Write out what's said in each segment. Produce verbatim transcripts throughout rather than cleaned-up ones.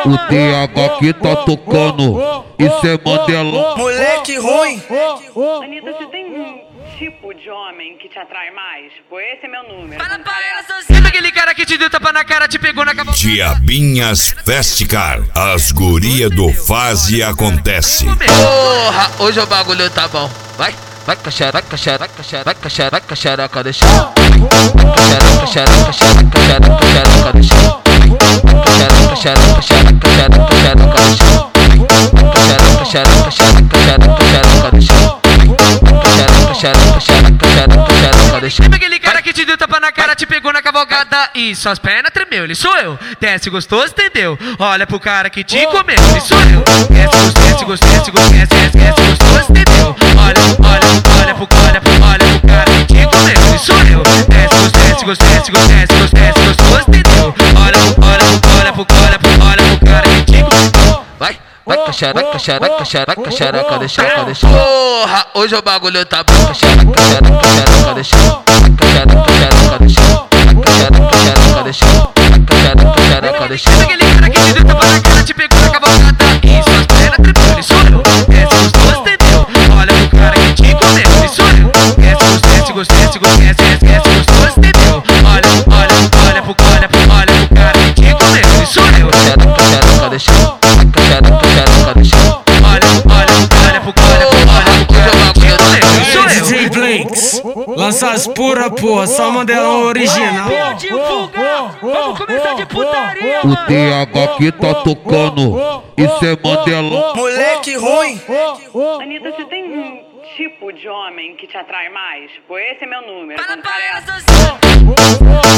O D H que tá tocando, isso é Mandelão. Moleque ruim. Anitta, você tem um tipo de homem que te atrai mais? Pô, esse é meu número. Fala pra ela, Sabe aquele cara que te deu tapa na cara, te pegou na cabeça? Diabinhas Festicar, as guria do Faz e Acontece. Porra, hoje o bagulho tá bom. Vai, vai, caxereca, xereca, xereca, xereca, xereca, deixa. Caxereca, xereca, xereca, xereca, xereca, deixa. Caxereca, xereca, xereca, xereca, xereca, deixa. Caxereca, xereca, xereca, xereca, xereca, deixa. Caxereca, xereca, xereca, xereca, xereca, deixa. Lembra aquele cara que te deu tapa na cara, te pegou na cavalgada e suas pernas tremeu, ele sou eu. Desce gostoso, entendeu? Olha pro cara que te comeu, ele sou eu. Desce gostoso, gostoso, desce gostoso, desce, desce gostoso, entendeu? Olha, olha, olha pro, olha pro, olha pro cara que te comeu, ele sou eu. Desce gostoso, desce gostoso, desce gostoso, desce gostoso, desce gostoso, entendeu? Olha pro, olha pro, olha pro, olha pro, olha pro cara que te comeu. Vai, vai, caxereca, xereca, xereca, xereca, deixa, deixa. Porra, hoje o bagulho tá bom. Caxereca, xereca, xereca, deixa. Caxereca, xereca, deixa. Caxereca, xereca, deixa. Caxereca, xereca, deixa. Lembra aquele cara que te deu tapa na cara, te pegou na cavalgada e suas pernas tremeu, ele sou eu. Desce gostoso, entendeu? Olha pro cara que te comeu, ele sou eu. Desce gostoso, desce gostoso, desce gostoso, desce, desce gostoso, entendeu? Olha, olha, olha pro, olha pro, olha pro cara que te comeu, ele sou eu. Caxereca, xereca, deixa. Caxereca, xereca, deixa. Olha, olha, olha pro, olha pro, olha pro cara que te comeu, ele sou eu. D J Blinks, lança as pura porra, só Mandelão original. Vamos começar de putaria, O D H que tá tocando, isso é Mandelão. Moleque ruim. Anitta, você tem um tipo de homem que te atrai mais? Pô, esse é meu número. Fala Quando pra ela, parece...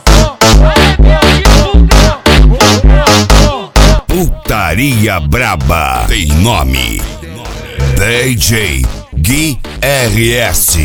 Putaria Braba tem nome: D J Gui R S.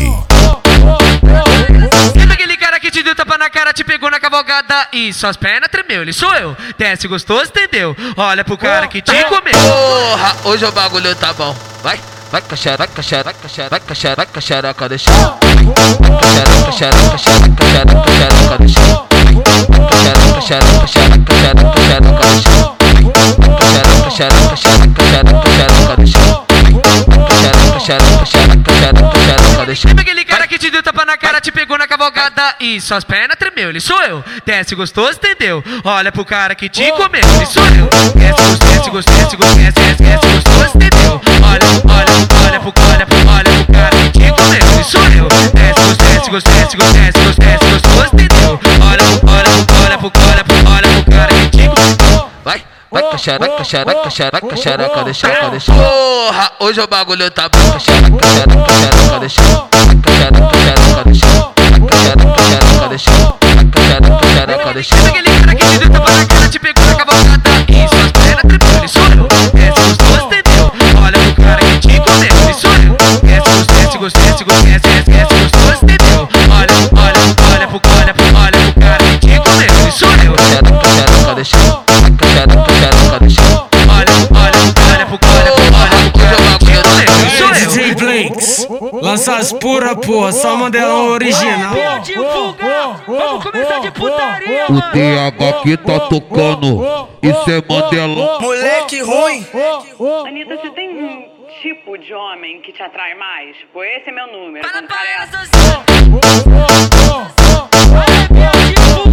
Lembra aquele cara que te deu tapa na cara, te pegou na cavalgada e suas pernas tremeu, ele sou eu. Desce gostoso, entendeu? Olha pro cara que te comeu. Porra, hoje o bagulho tá bom. Vai, vai, caxereca, xereca, xereca, xereca, xereca, deixa. Caxereca, xereca, xereca, xereca, xereca, deixa. Caxereca, xereca, xereca, xereca, xereca, deixa. Caxereca, xereca, xereca, xereca, xereca, deixa. Caxereca, xereca, xereca, xereca, xereca, deixa. Lembra aquele cara que te deu tapa na cara, te pegou na cavalgada e suas pernas tremeu, ele sou eu. Desce gostoso, entendeu? Olha pro cara que te comeu, ele sou eu. Desce gostoso, desce gostoso, desce gostoso, desce, desce, desce gostoso, entendeu? Olha, olha, olha pro, olha pro, olha pro cara que te comeu, ele sou eu. Desce gostoso, desce gostoso, desce gostoso, desce gostoso, desce gostoso, entendeu? Olha pro, olha pro, olha pro, olha pro, olha pro cara que te comeu. Vai, vai, caxereca, xereca, xereca, xereca, deixa, deixa. Porra, hoje o bagulho tá bom. Caxereca, xereca, xereca, deixa. Caxereca, xereca, deixa. Caxereca, xereca, deixa. Caxereca, xereca, deixa. Lembra aquele cara que te deu tapa na cara, te pegou na cavalgada e suas pernas tremeu, ele sou eu. Desce gostoso, entendeu? Olha pro cara que te comeu, ele sou eu. Desce gostoso, desce gostoso, desce gostoso, desce, desce, desce gostoso, entendeu? Olha, olha, olha pro, olha pro, olha pro cara que te comeu, ele sou eu. Caxereca, xereca, deixa. Caxereca, xereca, deixa. Olha, olha, olha pro, olha pro, olha pro cara que te comeu, ele sou eu. D J Blinks, lança as pura porra, só Mandelão original. Vamos começar de putaria, O D H que tá tocando, isso é Mandelão. Moleque ruim. Anitta, você tem um tipo de homem que te atrai mais? Pô, esse é meu número. Fala Quando pra ela, parece...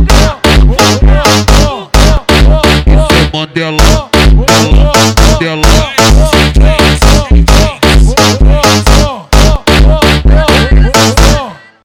Isso é Mandelão, Mandelão, Mandelão.